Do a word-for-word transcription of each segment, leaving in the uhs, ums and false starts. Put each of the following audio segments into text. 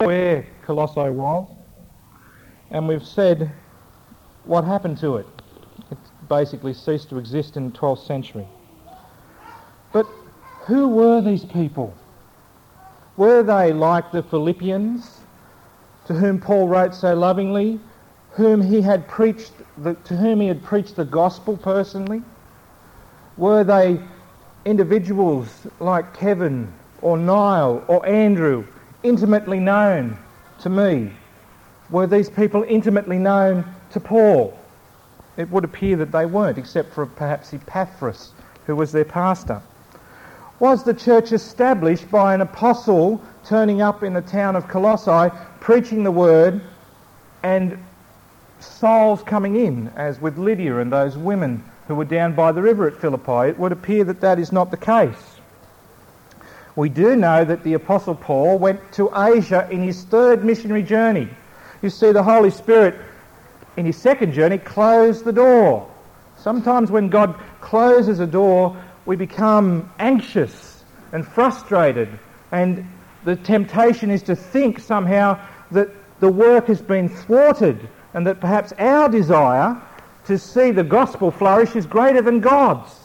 where Colossae was, and we've said what happened to it. It basically ceased to exist in the twelfth century. But who were these people? Were they like the Philippians, to whom Paul wrote so lovingly, whom he had preached, the, to whom he had preached the gospel personally? Were they individuals like Kevin or Niall or Andrew, intimately known to me? Were these people intimately known to Paul? It would appear that they weren't, except for perhaps Epaphras, who was their pastor. Was the church established by an apostle turning up in the town of Colossae, preaching the word, and souls coming in, as with Lydia and those women who were down by the river at Philippi? It would appear that that is not the case. We do know that the Apostle Paul went to Asia in his third missionary journey. You see, the Holy Spirit, in his second journey, closed the door. Sometimes when God closes a door, we become anxious and frustrated, and the temptation is to think somehow that the work has been thwarted and that perhaps our desire to see the gospel flourish is greater than God's.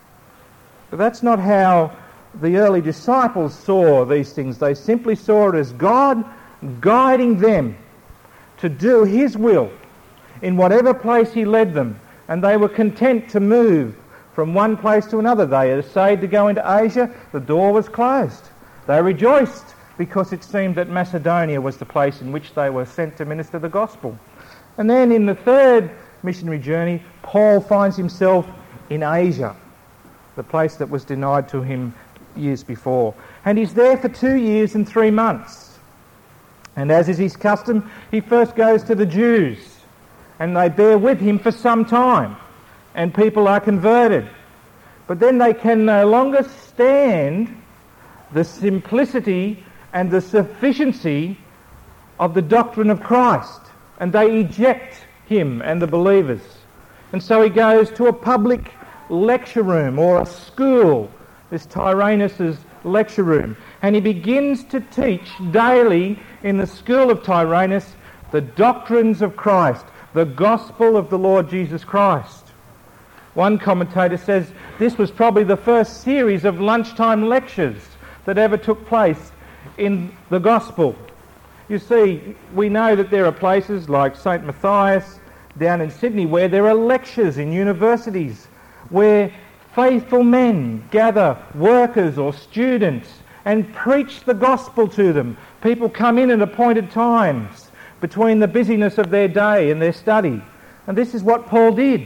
But that's not how the early disciples saw these things. They simply saw it as God guiding them to do his will in whatever place he led them, and they were content to move from one place to another. They essayed to go into Asia, the door was closed. They rejoiced because it seemed that Macedonia was the place in which they were sent to minister the gospel. And then in the third missionary journey, Paul finds himself in Asia, the place that was denied to him years before. And he's there for two years and three months. And as is his custom, he first goes to the Jews, and they bear with him for some time, and people are converted. But then they can no longer stand the simplicity and the sufficiency of the doctrine of Christ, and they eject him and the believers. And so he goes to a public lecture room or a school, this Tyrannus' lecture room, and he begins to teach daily in the school of Tyrannus the doctrines of Christ, the gospel of the Lord Jesus Christ. One commentator says this was probably the first series of lunchtime lectures that ever took place in the gospel. You see, we know that there are places like Saint Matthias down in Sydney where there are lectures in universities where faithful men gather, workers or students, and preach the gospel to them. People come in at appointed times between the busyness of their day and their study. And this is what Paul did.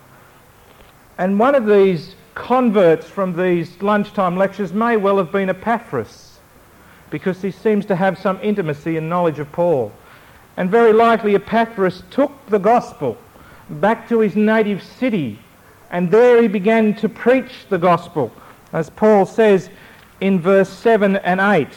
And one of these converts from these lunchtime lectures may well have been Epaphras, because he seems to have some intimacy and knowledge of Paul. And very likely Epaphras took the gospel back to his native city, and there he began to preach the gospel, as Paul says in verse seven and eight.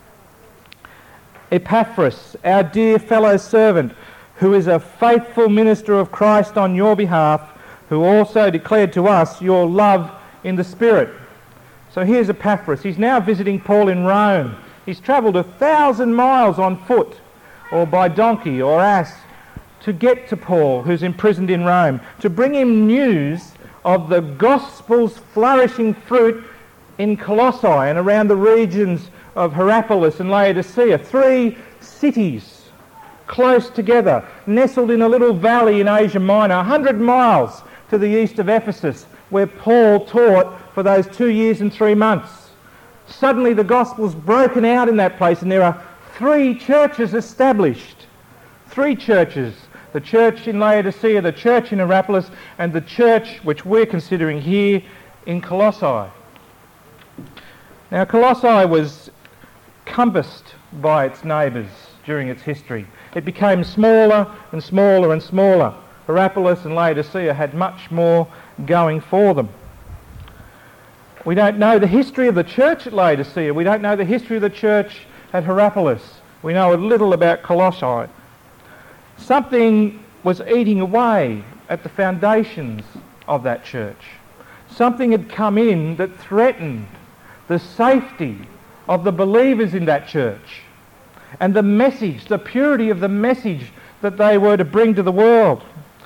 Epaphras, our dear fellow servant, who is a faithful minister of Christ on your behalf, who also declared to us your love in the Spirit. So here's Epaphras. He's now visiting Paul in Rome. He's travelled a thousand miles on foot or by donkey or ass to get to Paul, who's imprisoned in Rome, to bring him news of the gospel's flourishing fruit in Colossae and around the regions of Hierapolis and Laodicea, three cities close together, nestled in a little valley in Asia Minor, a hundred miles to the east of Ephesus, where Paul taught for those two years and three months. Suddenly the gospel's broken out in that place, and there are three churches established. Three churches. The church in Laodicea, the church in Hierapolis, and the church which we're considering here in Colossae. Now, Colossae was compassed by its neighbours during its history. It became smaller and smaller and smaller. Hierapolis and Laodicea had much more going for them. We don't know the history of the church at Laodicea. We don't know the history of the church at Hierapolis. We know a little about Colossae. Something was eating away at the foundations of that church. Something had come in that threatened the safety of the believers in that church. and the message, the purity of the message that they were to bring to the world.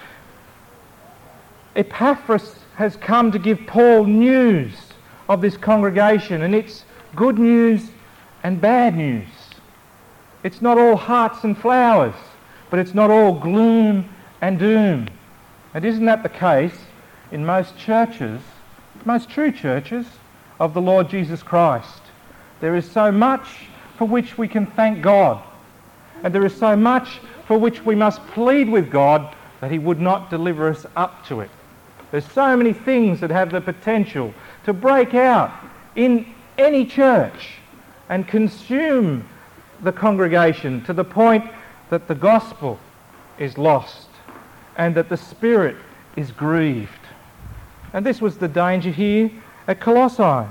Epaphras has come to give Paul news of this congregation, and it's good news and bad news. It's not all hearts and flowers, but it's not all gloom and doom. And isn't that the case in most churches, most true churches of the Lord Jesus Christ? There is so much for which we can thank God, and there is so much for which we must plead with God that he would not deliver us up to it. There's so many things that have the potential to break out in any church and consume the congregation to the point that the gospel is lost and that the Spirit is grieved. And this was the danger here at Colossae.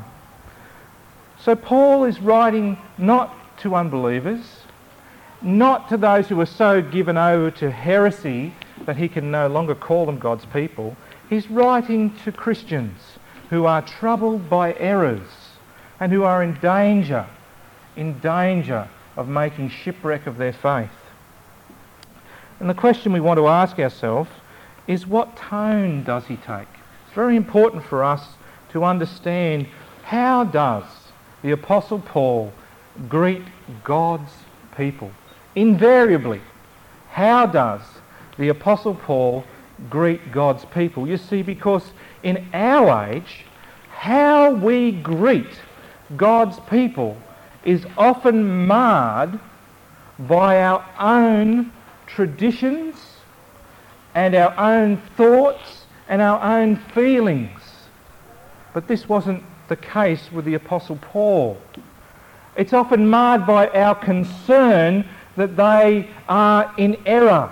So Paul is writing not to unbelievers, not to those who are so given over to heresy that he can no longer call them God's people. He's writing to Christians who are troubled by errors and who are in danger, in danger of making shipwreck of their faith. And the question we want to ask ourselves is, what tone does he take? It's very important for us to understand, how does the Apostle Paul greet God's people? Invariably, how does the Apostle Paul greet God's people? You see, because in our age, how we greet God's people is often marred by our own traditions and our own thoughts and our own feelings. But this wasn't the case with the Apostle Paul. It's often marred by our concern that they are in error.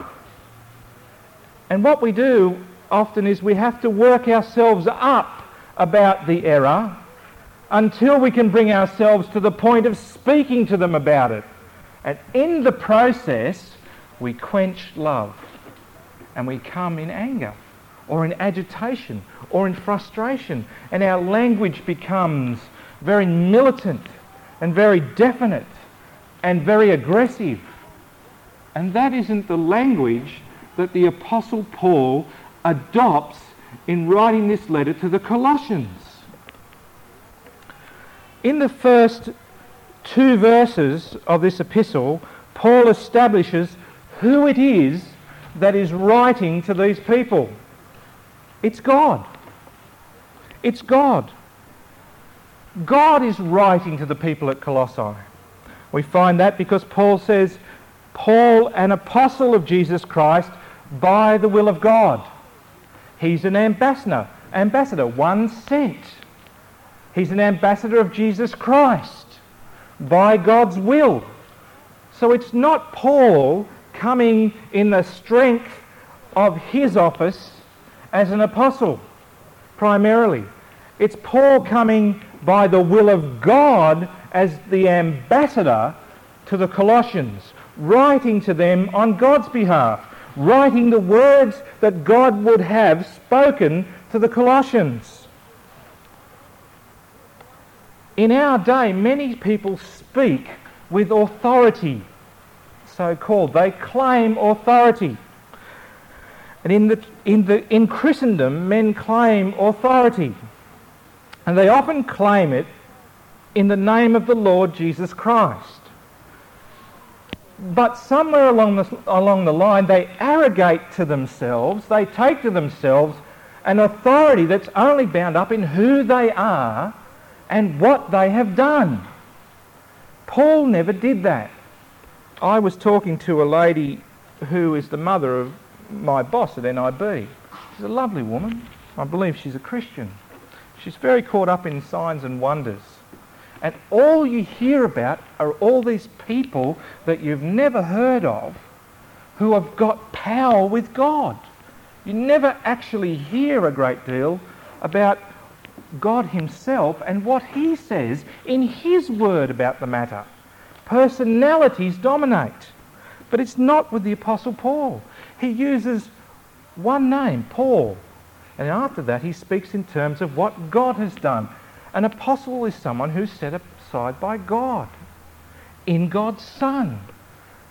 And what we do often is we have to work ourselves up about the error until we can bring ourselves to the point of speaking to them about it. And in the process, we quench love and we come in anger or in agitation or in frustration, and our language becomes very militant and very definite and very aggressive. And that isn't the language that the Apostle Paul adopts in writing this letter to the Colossians. In the first two verses of this epistle, Paul establishes who it is that is writing to these people. It's God. It's God. God is writing to the people at Colossae. We find that because Paul says, Paul, an apostle of Jesus Christ, by the will of God. He's an ambassador, ambassador, one sent. He's an ambassador of Jesus Christ, by God's will. So it's not Paul coming in the strength of his office as an apostle, primarily. It's Paul coming by the will of God as the ambassador to the Colossians, writing to them on God's behalf, writing the words that God would have spoken to the Colossians. In our day, many people speak with authority, so-called. They claim authority. And in the in the in Christendom, men claim authority. And they often claim it in the name of the Lord Jesus Christ. But somewhere along the, along the line, they arrogate to themselves, they take to themselves an authority that's only bound up in who they are and what they have done. Paul never did that. I was talking to a lady who is the mother of my boss at N I B. She's a lovely woman. I believe she's a Christian. She's very caught up in signs and wonders. And all you hear about are all these people that you've never heard of who have got power with God. You never actually hear a great deal about God himself and what he says in his word about the matter. Personalities dominate. But it's not with the Apostle Paul. He uses one name, Paul. And after that he speaks in terms of what God has done. An apostle is someone who's set aside by God in God's Son.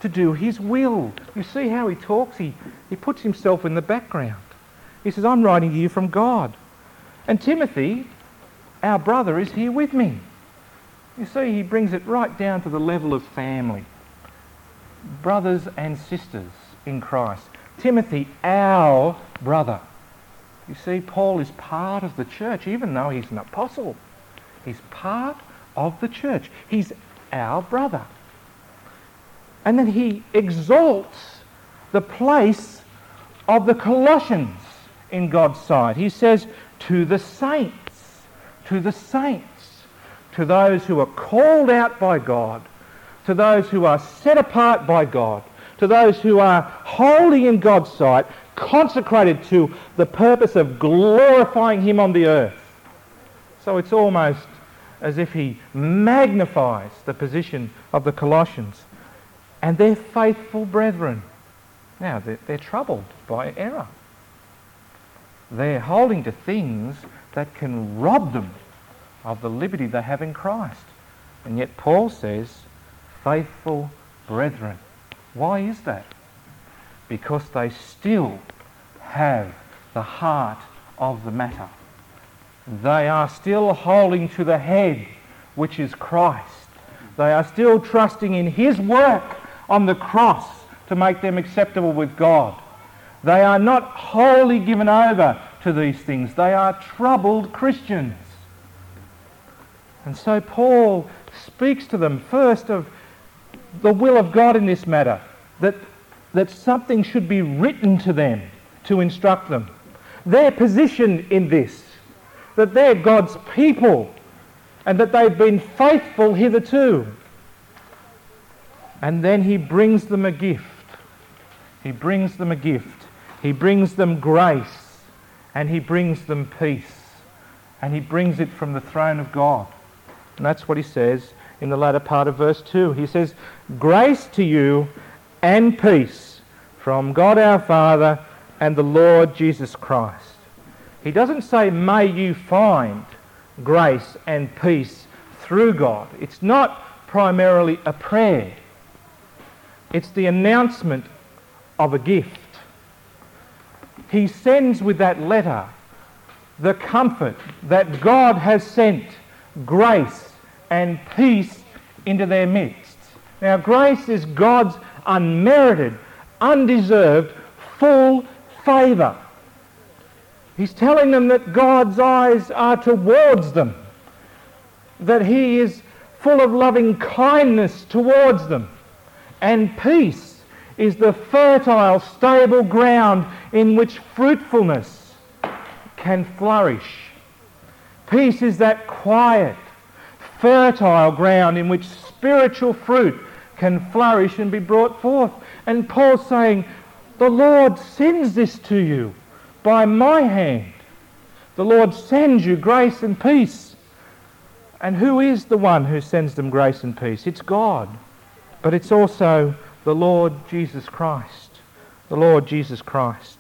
to do his will. You see how he talks? He, he puts himself in the background. He says, I'm writing to you from God. And Timothy, our brother, is here with me. You see, he brings it right down to the level of family. Brothers and sisters in Christ. Timothy, our brother. You see, Paul is part of the church, even though he's an apostle. He's part of the church. He's our brother. And then he exalts the place of the Colossians in God's sight. He says, to the saints, to the saints, to those who are called out by God, to those who are set apart by God, to those who are holy in God's sight, consecrated to the purpose of glorifying him on the earth. So it's almost as if he magnifies the position of the Colossians. And they're faithful brethren. Now, they're, they're troubled by error. They're holding to things that can rob them of the liberty they have in Christ. And yet Paul says, faithful brethren. Why is that? Because they still have the heart of the matter. They are still holding to the head, which is Christ. They are still trusting in his work on the cross to make them acceptable with God. They are not wholly given over to these things. They are troubled Christians. And so Paul speaks to them first of the will of God in this matter, that, that something should be written to them to instruct them. Their position in this, that they're God's people and that they've been faithful hitherto. And then he brings them a gift. He brings them a gift. He brings them grace and he brings them peace. And he brings it from the throne of God. And that's what he says in the latter part of verse two. He says, grace to you and peace from God our Father and the Lord Jesus Christ. He doesn't say, may you find grace and peace through God. It's not primarily a prayer. It's the announcement of a gift. He sends with that letter the comfort that God has sent grace and peace into their midst. Now, grace is God's unmerited, undeserved, full favour. He's telling them that God's eyes are towards them, that he is full of loving kindness towards them, and peace is the fertile, stable ground in which fruitfulness can flourish. Peace is that quiet, fertile ground in which spiritual fruit can flourish and be brought forth. And Paul's saying, the Lord sends this to you by my hand. The Lord sends you grace and peace. And who is the one who sends them grace and peace? It's God. But it's also the Lord Jesus Christ. The Lord Jesus Christ.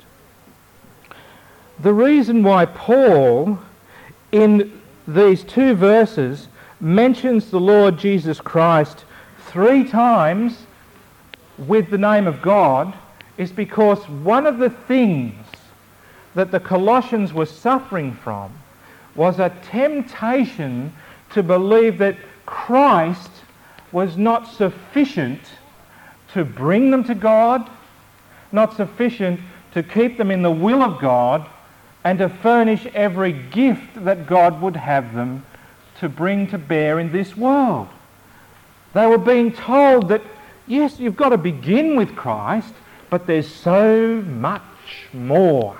The reason why Paul, in these two verses, mentions the Lord Jesus Christ three times with the name of God is because one of the things that the Colossians were suffering from was a temptation to believe that Christ was not sufficient to bring them to God, not sufficient to keep them in the will of God, and to furnish every gift that God would have them to bring to bear in this world. They were being told that, yes, you've got to begin with Christ, but there's so much more.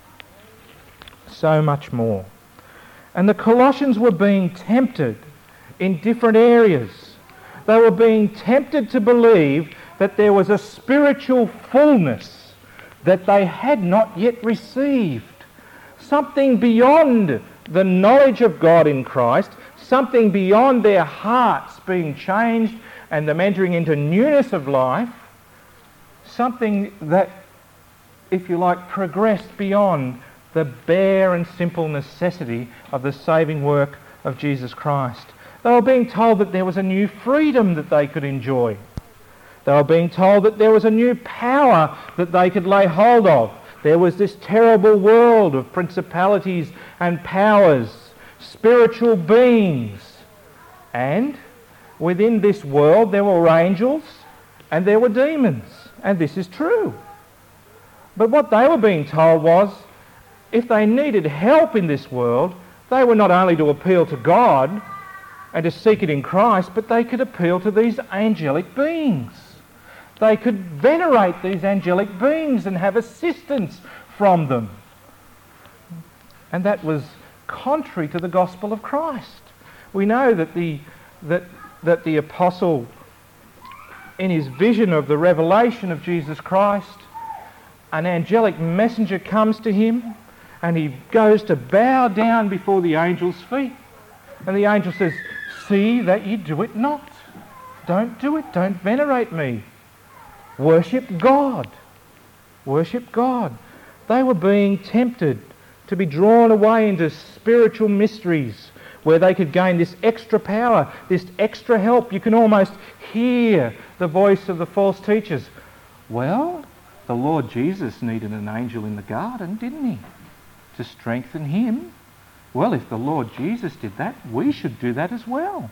So much more. And the Colossians were being tempted in different areas. They were being tempted to believe that there was a spiritual fullness that they had not yet received. Something beyond the knowledge of God in Christ, something beyond their hearts being changed and them entering into newness of life, something that, if you like, progressed beyond the bare and simple necessity of the saving work of Jesus Christ. They were being told that there was a new freedom that they could enjoy. They were being told that there was a new power that they could lay hold of. There was this terrible world of principalities and powers, spiritual beings. And within this world there were angels and there were demons. And this is true. But what they were being told was, if they needed help in this world, they were not only to appeal to God and to seek it in Christ, but they could appeal to these angelic beings. They could venerate these angelic beings and have assistance from them. And that was contrary to the gospel of Christ. We know that the, that, that the apostle, in his vision of the revelation of Jesus Christ, an angelic messenger comes to him and he goes to bow down before the angel's feet. And the angel says, "See that you do it not. Don't do it. Don't venerate me. Worship God. Worship God." They were being tempted to be drawn away into spiritual mysteries where they could gain this extra power, this extra help. You can almost hear the voice of the false teachers. Well, the Lord Jesus needed an angel in the garden, didn't he? To strengthen him. Well, if the Lord Jesus did that, we should do that as well.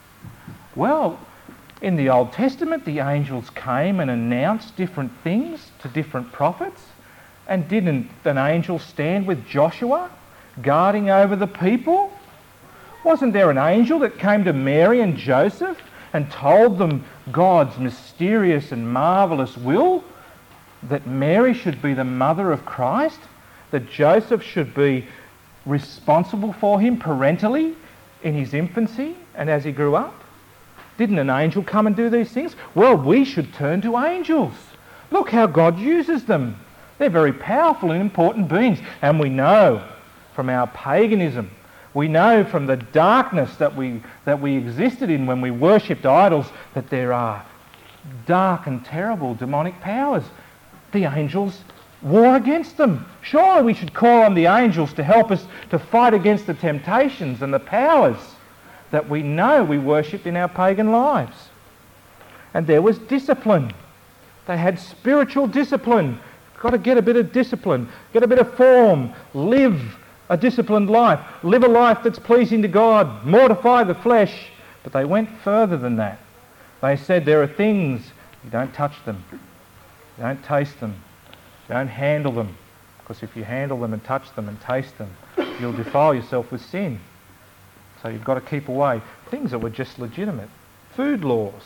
Well, in the Old Testament, the angels came and announced different things to different prophets. And didn't an angel stand with Joshua, guarding over the people? Wasn't there an angel that came to Mary and Joseph and told them God's mysterious and marvellous will? That Mary should be the mother of Christ? That Joseph should be responsible for him parentally in his infancy and as he grew up? Didn't an angel come and do these things? Well, we should turn to angels. Look how God uses them. They're very powerful and important beings. And we know from our paganism, we know from the darkness that we, that we existed in when we worshipped idols, that there are dark and terrible demonic powers. The angels war against them. Surely we should call on the angels to help us to fight against the temptations and the powers that we know we worshipped in our pagan lives. And there was discipline. They had spiritual discipline. Got to get a bit of discipline, get a bit of form, live a disciplined life, live a life that's pleasing to God, mortify the flesh. But they went further than that. They said there are things, you don't touch them, you don't taste them, you don't handle them, because if you handle them and touch them and taste them, you'll defile yourself with sin. So you've got to keep away. Things that were just legitimate. Food laws.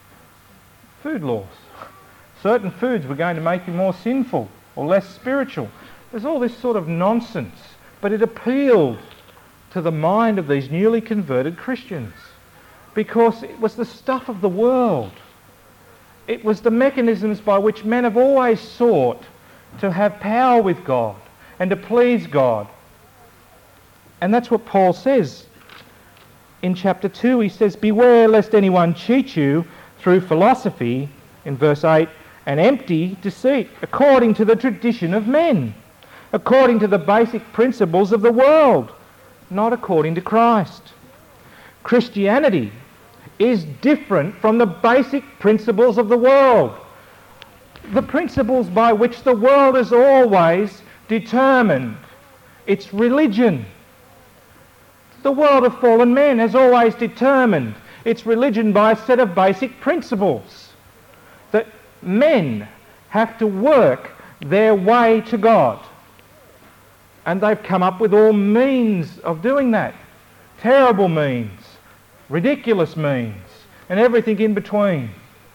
Food laws. Certain foods were going to make you more sinful or less spiritual. There's all this sort of nonsense, but it appealed to the mind of these newly converted Christians because it was the stuff of the world. It was the mechanisms by which men have always sought to have power with God and to please God. And that's what Paul says in chapter two. He says, "Beware lest anyone cheat you through philosophy," in verse eight, "and empty deceit, according to the tradition of men, according to the basic principles of the world, not according to Christ." Christianity is different from the basic principles of the world. The principles by which the world has always determined its religion. The world of fallen men has always determined its religion by a set of basic principles. That men have to work their way to God. And they've come up with all means of doing that. Terrible means, ridiculous means, and everything in between.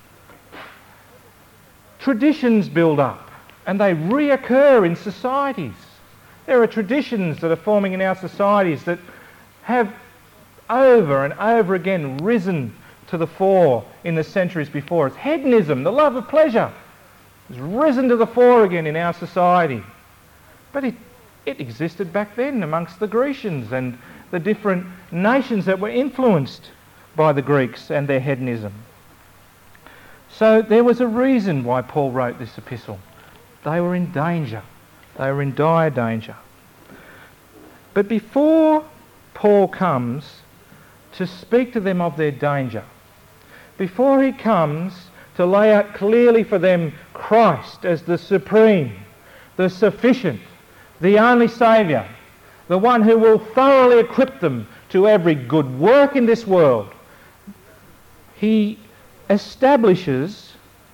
Traditions build up and they reoccur in societies. There are traditions that are forming in our societies that have over and over again risen to the fore in the centuries before us. Hedonism, the love of pleasure, has risen to the fore again in our society. But it, it existed back then amongst the Grecians and the different nations that were influenced by the Greeks and their hedonism. So there was a reason why Paul wrote this epistle. They were in danger. They were in dire danger. But before Paul comes to speak to them of their danger, before he comes to lay out clearly for them Christ as the supreme, the sufficient, the only Saviour, the one who will thoroughly equip them to every good work in this world. He establishes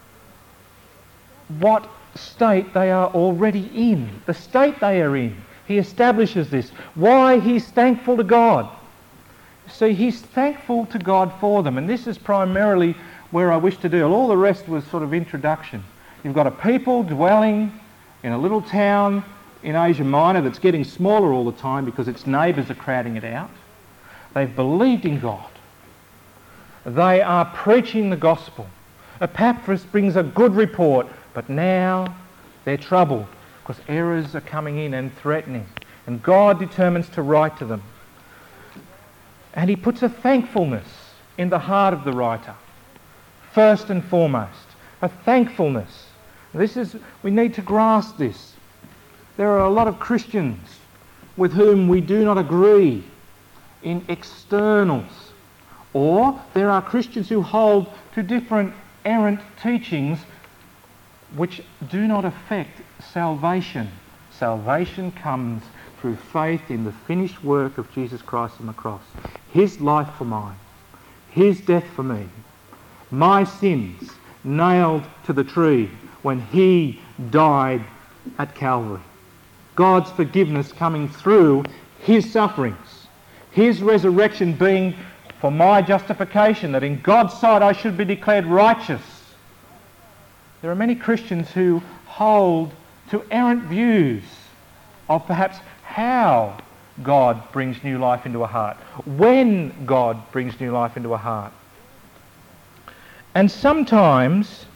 what state they are already in, the state they are in. He establishes this. Why he's thankful to God. See, he's thankful to God for them, and this is primarily where I wish to deal. All the rest was sort of introduction. You've got a people dwelling in a little town in Asia Minor that's getting smaller all the time because its neighbours are crowding it out. They've believed in God. They are preaching the gospel. Epaphras brings a good report, but now they're troubled because errors are coming in and threatening, and God determines to write to them. And he puts a thankfulness in the heart of the writer, first and foremost, a thankfulness. This is, we need to grasp this. There are a lot of Christians with whom we do not agree in externals, or there are Christians who hold to different errant teachings which do not affect salvation. Salvation comes through faith in the finished work of Jesus Christ on the cross. His life for mine, his death for me, my sins nailed to the tree when he died at Calvary. God's forgiveness coming through his sufferings, his resurrection being for my justification, that in God's sight I should be declared righteous. There are many Christians who hold to errant views of perhaps how God brings new life into a heart, when God brings new life into a heart. And sometimes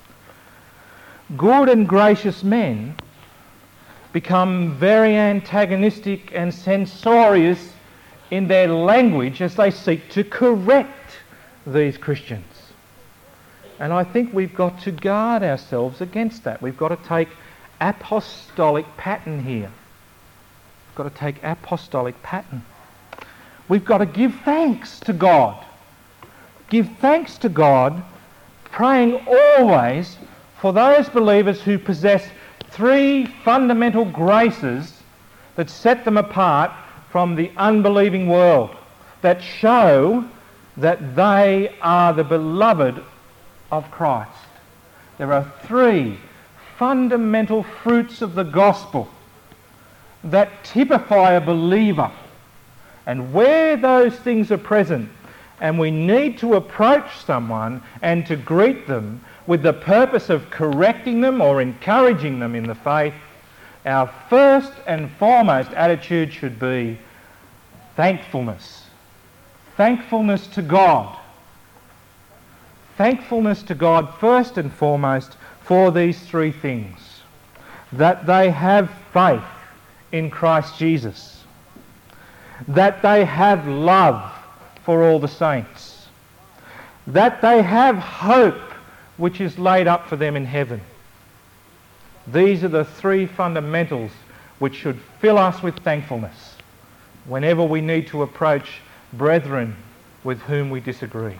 good and gracious men become very antagonistic and censorious in their language as they seek to correct these Christians. And I think we've got to guard ourselves against that. We've got to take apostolic pattern here. We've got to take apostolic pattern. We've got to give thanks to God. Give thanks to God, praying always for those believers who possess three fundamental graces that set them apart from the unbelieving world, that show that they are the beloved of Christ. There are three fundamental fruits of the gospel that typify a believer. And where those things are present, and we need to approach someone and to greet them with the purpose of correcting them or encouraging them in the faith, our first and foremost attitude should be thankfulness. Thankfulness to God. Thankfulness to God first and foremost for these three things. That they have faith in Christ Jesus. That they have love for all the saints. That they have hope which is laid up for them in heaven. These are the three fundamentals which should fill us with thankfulness whenever we need to approach brethren with whom we disagree.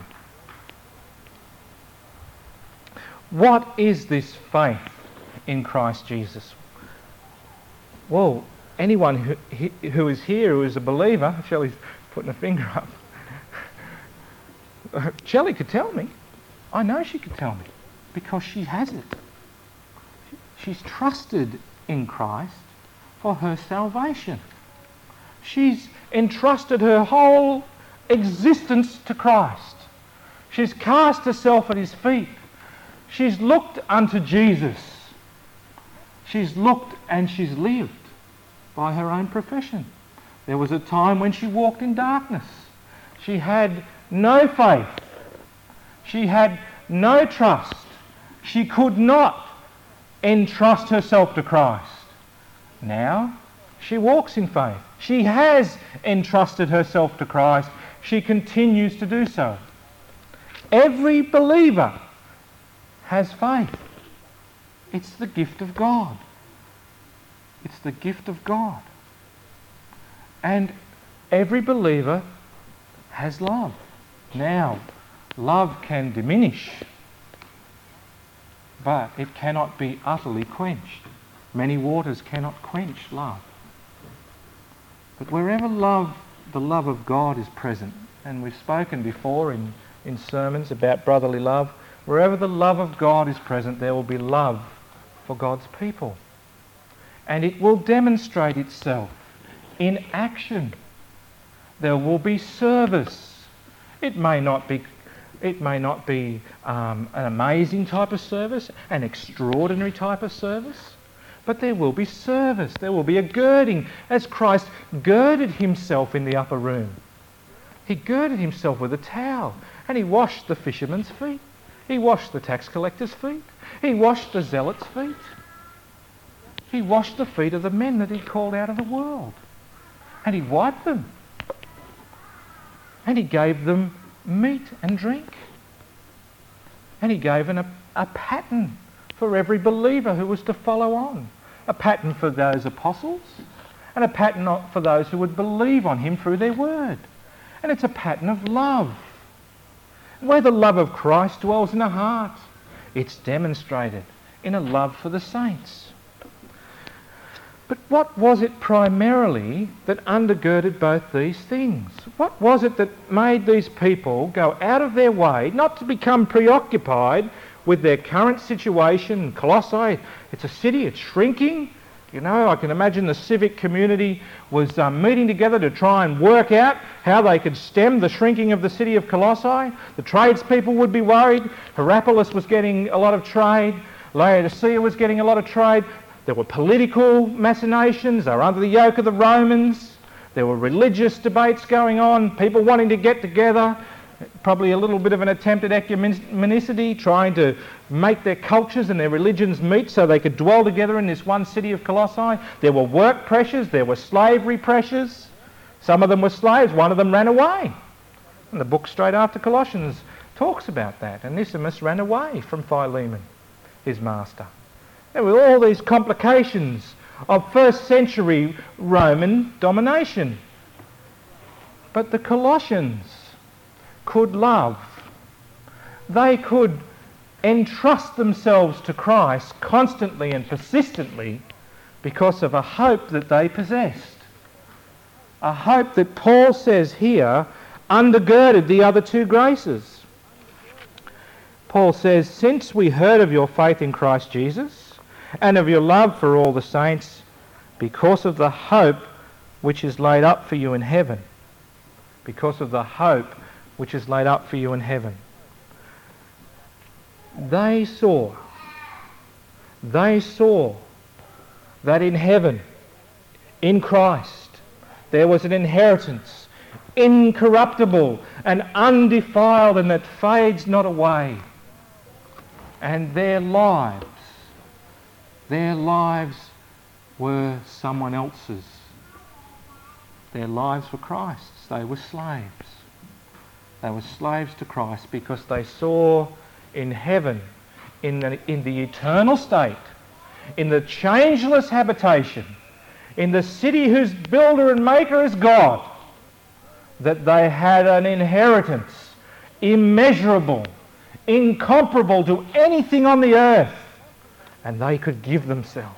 What is this faith in Christ Jesus? Well, anyone who, who is here who is a believer, Shelley's putting a finger up, Shelley could tell me. I know she could tell me because she has it. She's trusted in Christ for her salvation. She's entrusted her whole existence to Christ. She's cast herself at his feet. She's looked unto Jesus. She's looked and she's lived by her own profession. There was a time when she walked in darkness. She had no faith. She had no trust. She could not entrust herself to Christ. Now she walks in faith. She has entrusted herself to Christ. She continues to do so. Every believer has faith. It's the gift of God. It's the gift of God. And every believer has love. Now, love can diminish. but it cannot be utterly quenched. Many waters cannot quench love. But wherever love, the love of God is present, and we've spoken before in, in sermons about brotherly love, wherever the love of God is present, there will be love for God's people. And it will demonstrate itself in action. There will be service. It may not be, it may not be um, an amazing type of service, an extraordinary type of service, but there will be service. There will be a girding, as Christ girded himself in the upper room. He girded himself with a towel, and he washed the fishermen's feet. He washed the tax collector's feet. He washed the zealot's feet. He washed the feet of the men that he called out of the world. And he wiped them. And he gave them meat and drink. And he gave an, a, a pattern for every believer who was to follow on. A pattern for those apostles, and a pattern for those who would believe on him through their word. And it's a pattern of love. Where the love of Christ dwells in a heart, it's demonstrated in a love for the saints. But what was it primarily that undergirded both these things? What was it that made these people go out of their way not to become preoccupied with their current situation? Colossae, it's a city, it's shrinking. You know, I can imagine the civic community was um, meeting together to try and work out how they could stem the shrinking of the city of Colossae. The tradespeople would be worried. Hierapolis was getting a lot of trade. Laodicea was getting a lot of trade. There were political machinations. They were under the yoke of the Romans. There were religious debates going on, people wanting to get together. Probably a little bit of an attempt at ecumenicity, trying to make their cultures and their religions meet so they could dwell together in this one city of Colossae. There were work pressures, there were slavery pressures. Some of them were slaves, one of them ran away. And the book straight after Colossians talks about that. Onesimus ran away from Philemon, his master. There were all these complications of first century Roman domination. But the Colossians could love. They could entrust themselves to Christ constantly and persistently because of a hope that they possessed. A hope that Paul says here undergirded the other two graces. Paul says, "Since we heard of your faith in Christ Jesus and of your love for all the saints, because of the hope which is laid up for you in heaven." Because of the hope which is laid up for you in heaven. They saw, they saw that in heaven, in Christ, there was an inheritance, incorruptible and undefiled, and that fades not away. And their lives, their lives were someone else's. Their lives were Christ's. They were slaves. They were slaves to Christ because they saw in heaven, in the, in the eternal state, in the changeless habitation, in the city whose builder and maker is God, that they had an inheritance immeasurable, incomparable to anything on the earth, and they could give themselves.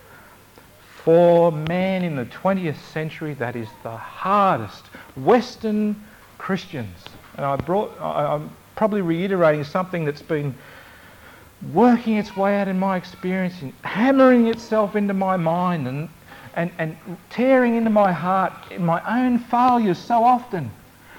For man in the twentieth century, that is the hardest. Western Christians, and I brought, I, I'm probably reiterating something that's been working its way out in my experience, and hammering itself into my mind and, and, and tearing into my heart in my own failures so often.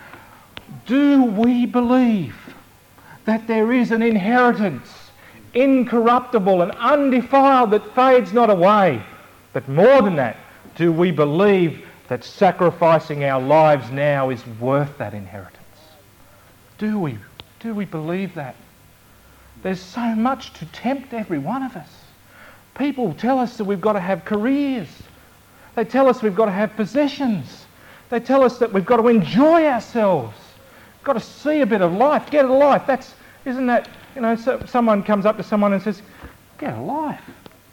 Do we believe that there is an inheritance, incorruptible and undefiled, that fades not away? But more than that, do we believe that sacrificing our lives now is worth that inheritance? Do we? Do we believe that? There's so much to tempt every one of us. People tell us that we've got to have careers. They tell us we've got to have possessions. They tell us that we've got to enjoy ourselves. We've got to see a bit of life, get a life. That's, isn't that, you know, so someone comes up to someone and says, get a life.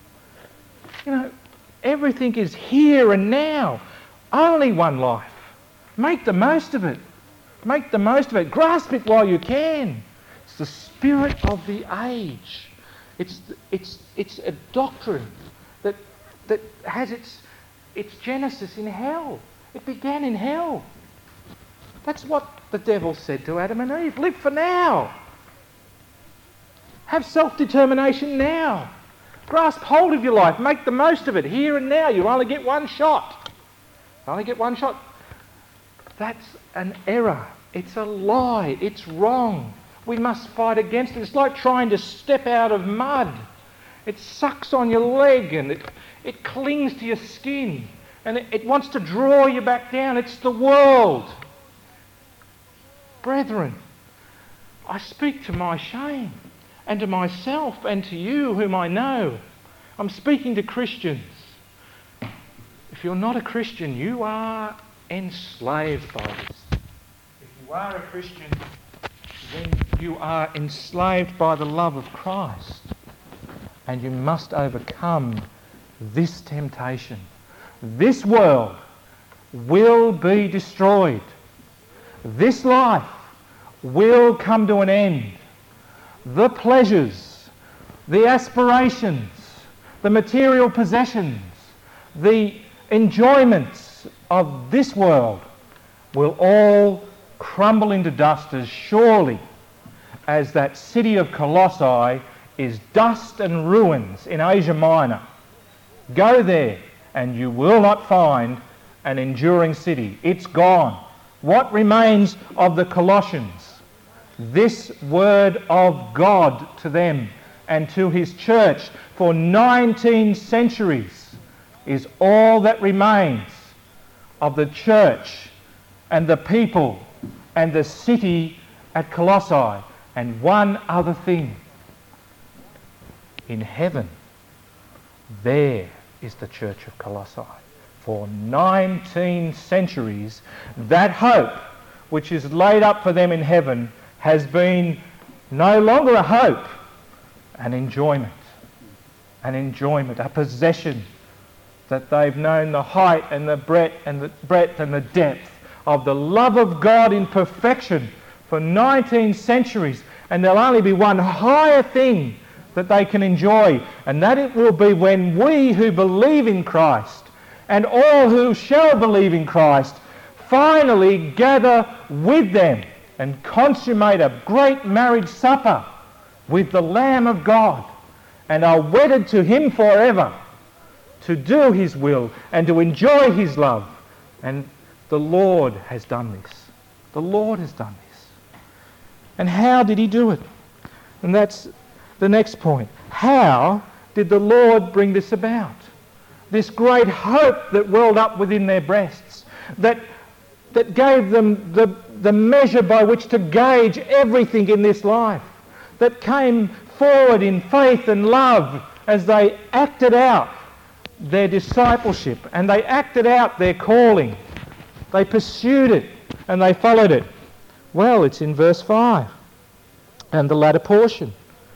You know, everything is here and now. Only one life. Make the most of it. Make the most of it. Grasp it while you can. It's the spirit of the age. It's, it's, it's a doctrine that, that has its, its genesis in hell. It began in hell. That's what the devil said to Adam and Eve. Live for now. Have self-determination now. Grasp hold of your life. Make the most of it here and now. You only get one shot. You only get one shot. That's an error. It's a lie. It's wrong. We must fight against it. It's like trying to step out of mud. It sucks on your leg and it, it clings to your skin and it, it wants to draw you back down. It's the world. Brethren, I speak to my shame and to myself and to you whom I know. I'm speaking to Christians. If you're not a Christian, you are enslaved by this. If you are a Christian, then you are enslaved by the love of Christ. And you must overcome this temptation. This world will be destroyed. This life will come to an end. The pleasures, the aspirations, the material possessions, the enjoyments of this world will all crumble into dust as surely as that city of Colossae is dust and ruins in Asia Minor. Go there and you will not find an enduring city. It's gone. What remains of the Colossians? This word of God to them and to his church for nineteen centuries is all that remains of the church and the people and the city at Colossae. And one other thing. In heaven, there is the church of Colossae. For nineteen centuries, that hope which is laid up for them in heaven has been no longer a hope, an enjoyment. An enjoyment, a possession that they've known the height and the breadth and the breadth and the depth of the love of God in perfection for nineteen centuries, and there'll only be one higher thing that they can enjoy, and that it will be when we who believe in Christ and all who shall believe in Christ finally gather with them and consummate a great marriage supper with the Lamb of God and are wedded to him forever to do his will and to enjoy his love. And the Lord has done this. The Lord has done this. And how did he do it? And that's the next point. How did the Lord bring this about? This great hope that welled up within their breasts, that, that gave them the, the measure by which to gauge everything in this life, that came forward in faith and love as they acted out their discipleship and they acted out their calling. They pursued it and they followed it. Well, it's in verse five and the latter portion.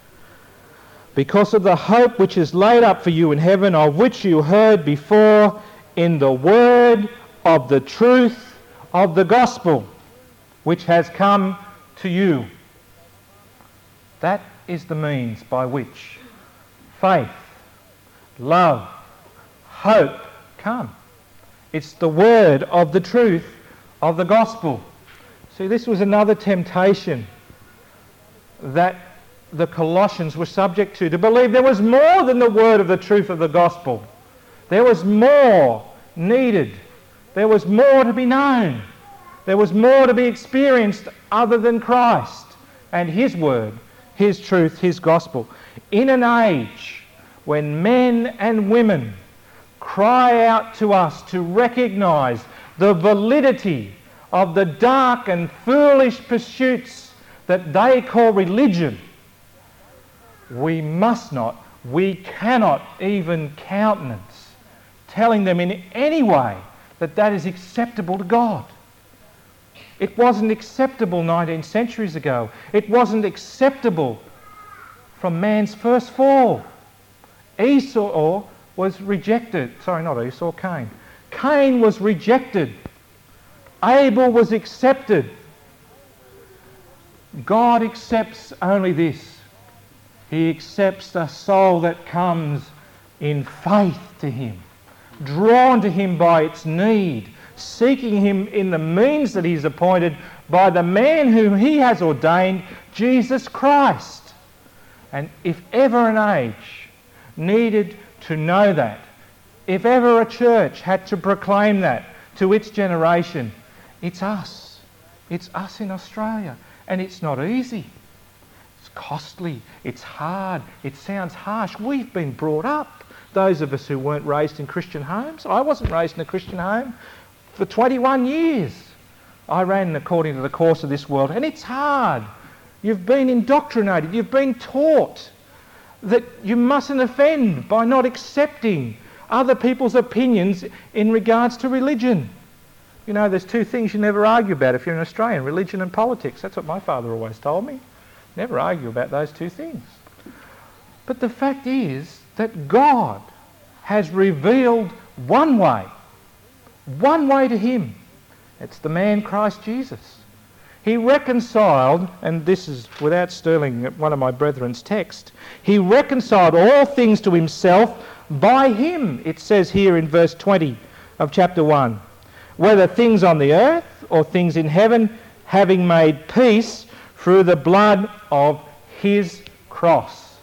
Because of the hope which is laid up for you in heaven, of which you heard before in the word of the truth of the gospel, which has come to you. That is the means by which faith, love, hope come. It's the word of the truth of the gospel. See, this was another temptation that the Colossians were subject to, to believe there was more than the word of the truth of the gospel. There was more needed. There was more to be known. There was more to be experienced other than Christ and his word, his truth, his gospel. In an age when men and women cry out to us to recognise the validity of the dark and foolish pursuits that they call religion, we must not, we cannot even countenance telling them in any way that that is acceptable to God. It wasn't acceptable nineteen centuries ago. It wasn't acceptable from man's first fall. Esau was rejected. Sorry, not Esau, Cain. Cain was rejected. Abel was accepted. God accepts only this. He accepts the soul that comes in faith to him, drawn to him by its need, seeking him in the means that he's appointed by the man whom he has ordained, Jesus Christ. And if ever an age needed to know that, if ever a church had to proclaim that to its generation, it's us. It's us in Australia. And it's not easy. It's costly. It's hard. It sounds harsh. We've been brought up, those of us who weren't raised in Christian homes. I wasn't raised in a Christian home. For twenty-one years, I ran according to the course of this world. And it's hard. You've been indoctrinated. You've been taught that you mustn't offend by not accepting other people's opinions in regards to religion. You know, there's two things you never argue about if you're an Australian, religion and politics. That's what my father always told me. Never argue about those two things. But the fact is that God has revealed one way, one way to him. It's the man Christ Jesus. He reconciled, and this is without sterling one of my brethren's text, he reconciled all things to himself by him, it says here in verse twenty of chapter one. Whether things on the earth or things in heaven, having made peace through the blood of his cross.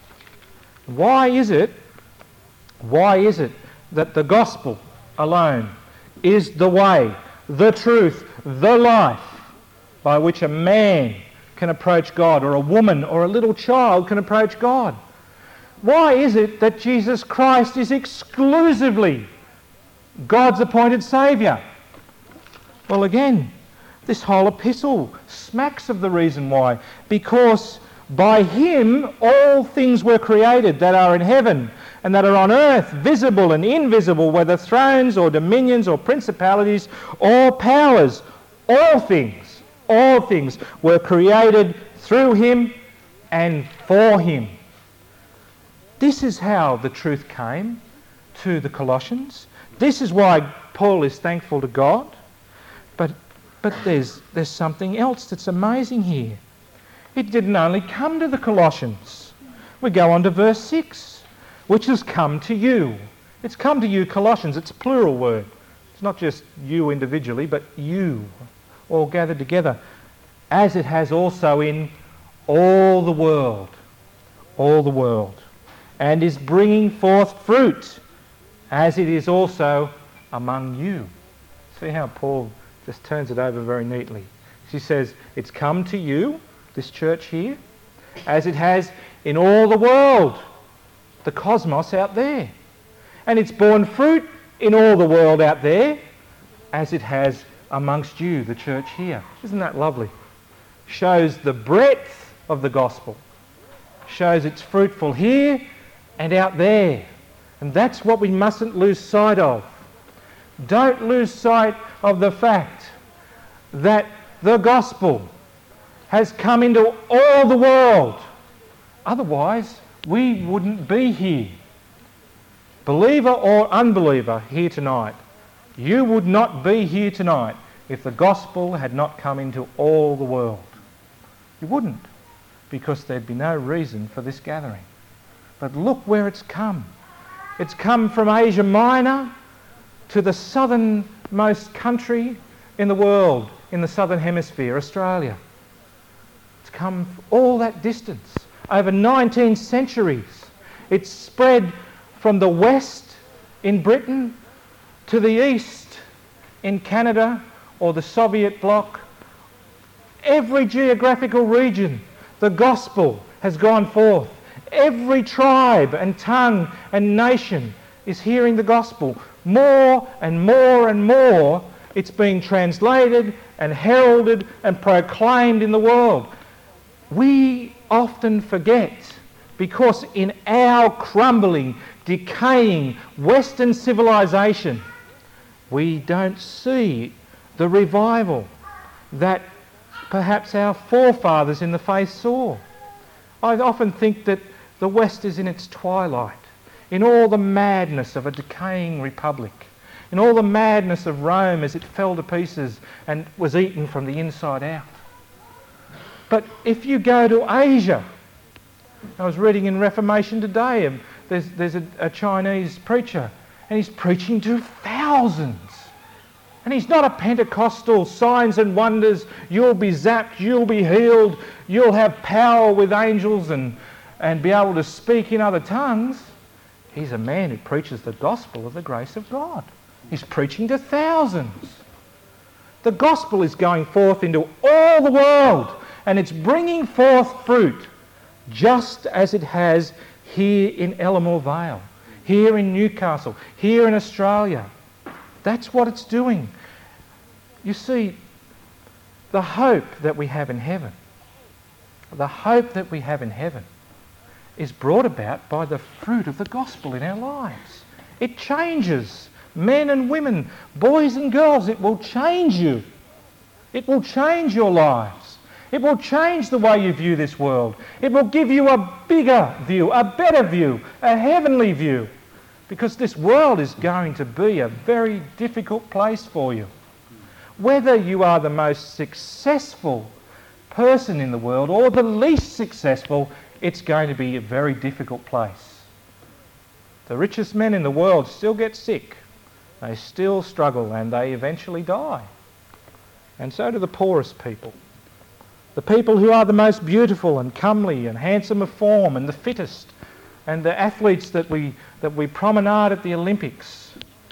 Why is it, why is it that the gospel alone is the way, the truth, the life by which a man can approach God, or a woman or a little child can approach God? Why is it that Jesus Christ is exclusively God's appointed Saviour? Well, again, this whole epistle smacks of the reason why. Because by him all things were created that are in heaven and that are on earth, visible and invisible, whether thrones or dominions or principalities or powers. All things, all things were created through him and for him. This is how the truth came to the Colossians. This is why Paul is thankful to God. But but there's there's something else that's amazing here. It didn't only come to the Colossians. We go on to verse six, which has come to you. It's come to you, Colossians. It's a plural word. It's not just you individually, but you, all gathered together, as it has also in all the world, all the world, and is bringing forth fruit, as it is also among you. See how Paul just turns it over very neatly. She says, it's come to you, this church here, as it has in all the world, the cosmos out there. And it's borne fruit in all the world out there, as it has amongst you, the church here. Isn't that lovely? Shows the breadth of the gospel. Shows it's fruitful here and out there. And that's what we mustn't lose sight of. Don't lose sight of the fact that the gospel has come into all the world. Otherwise, we wouldn't be here. Believer or unbeliever here tonight, you would not be here tonight if the gospel had not come into all the world. You wouldn't, because there'd be no reason for this gathering. But look where it's come. It's come from Asia Minor to the southernmost country in the world, in the southern hemisphere, Australia. It's come all that distance, over nineteen centuries. It's spread from the west in Britain to the east in Canada or the Soviet bloc. Every geographical region, the gospel has gone forth. Every tribe and tongue and nation is hearing the gospel. More and more and more, it's being translated and heralded and proclaimed in the world. We often forget, because in our crumbling, decaying Western civilization, we don't see the revival that perhaps our forefathers in the faith saw. I often think that the West is in its twilight, in all the madness of a decaying republic, in all the madness of Rome as it fell to pieces and was eaten from the inside out. But if you go to Asia, I was reading in Reformation today, and there's, there's a, a Chinese preacher, and he's preaching to thousands. And he's not a Pentecostal, signs and wonders, you'll be zapped, you'll be healed, you'll have power with angels and, and be able to speak in other tongues. He's a man who preaches the gospel of the grace of God. He's preaching to thousands. The gospel is going forth into all the world, and it's bringing forth fruit, just as it has here in Elmore Vale, here in Newcastle, here in Australia. That's what it's doing. You see, the hope that we have in heaven, the hope that we have in heaven is brought about by the fruit of the gospel in our lives. It changes men and women, boys and girls. It will change you. It will change your lives. It will change the way you view this world. It will give you a bigger view, a better view, a heavenly view. Because this world is going to be a very difficult place for you. Whether you are the most successful person in the world or the least successful, it's going to be a very difficult place. The richest men in the world still get sick. They still struggle and they eventually die. And so do the poorest people. The people who are the most beautiful and comely and handsome of form and the fittest, and the athletes that we that we promenade at the Olympics,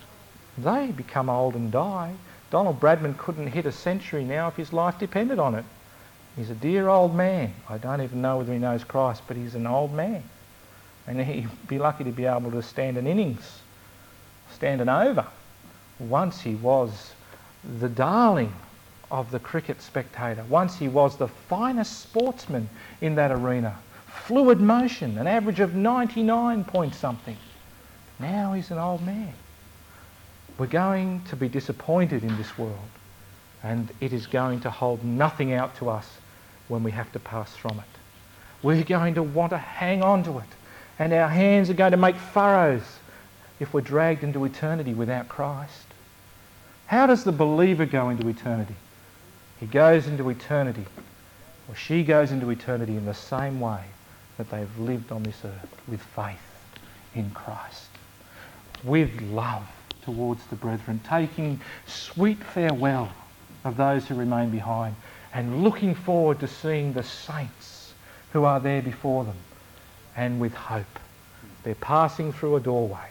they become old and die. Donald Bradman couldn't hit a century now if his life depended on it. He's a dear old man. I don't even know whether he knows Christ, but he's an old man. And he'd be lucky to be able to stand an innings, stand an over. Once he was the darling of the cricket spectator. Once he was the finest sportsman in that arena. Fluid motion, an average of ninety-nine point something. Now he's an old man. We're going to be disappointed in this world, and it is going to hold nothing out to us when we have to pass from it. We're going to want to hang on to it, and our hands are going to make furrows if we're dragged into eternity without Christ. How does the believer go into eternity? He goes into eternity, or she goes into eternity in the same way that they've lived on this earth, with faith in Christ, with love towards the brethren, taking sweet farewell of those who remain behind and looking forward to seeing the saints who are there before them, and with hope. They're passing through a doorway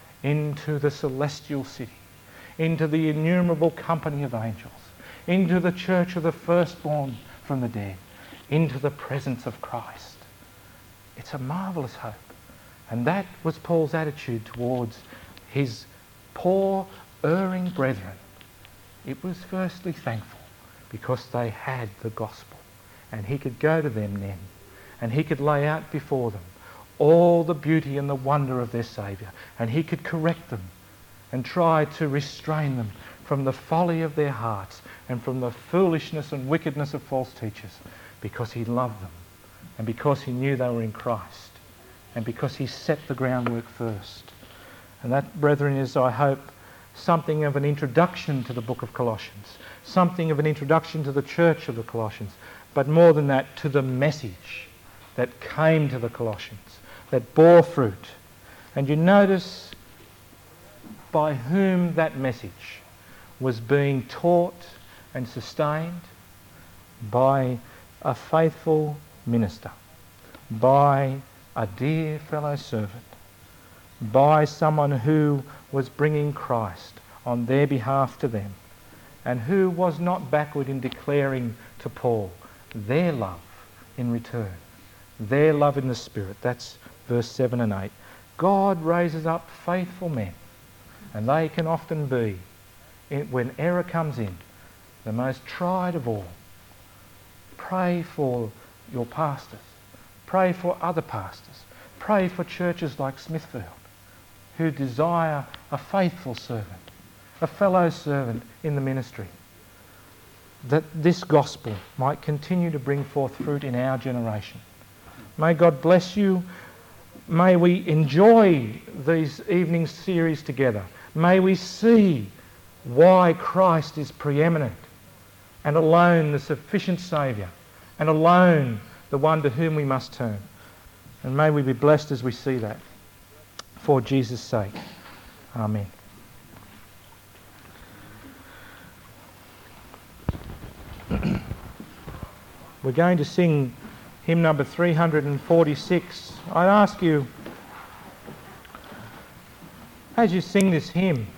into the celestial city, into the innumerable company of angels, into the church of the firstborn from the dead, into the presence of Christ. It's a marvellous hope. And that was Paul's attitude towards his poor, erring brethren. It was firstly thankful because they had the gospel, and he could go to them then, and he could lay out before them all the beauty and the wonder of their Saviour, and he could correct them and try to restrain them from the folly of their hearts and from the foolishness and wickedness of false teachers, because he loved them and because he knew they were in Christ and because he set the groundwork first. And that, brethren, is, I hope, something of an introduction to the book of Colossians, something of an introduction to the church of the Colossians, but more than that, to the message that came to the Colossians, that bore fruit. And you notice by whom that message was being taught and sustained: by a faithful minister, by a dear fellow servant, by someone who was bringing Christ on their behalf to them, and who was not backward in declaring to Paul their love in return, their love in the Spirit. That's verse seven and eight. God raises up faithful men, and they can often be, when error comes in, the most tried of all. Pray for your pastors. Pray for other pastors. Pray for churches like Smithfield, who desire a faithful servant, a fellow servant in the ministry, that this gospel might continue to bring forth fruit in our generation. May God bless you. May we enjoy these evening series together. May we see why Christ is preeminent and alone the sufficient Saviour, and alone the one to whom we must turn. And may we be blessed as we see that. For Jesus' sake. Amen. We're going to sing hymn number three hundred forty-six. I ask you, as you sing this hymn,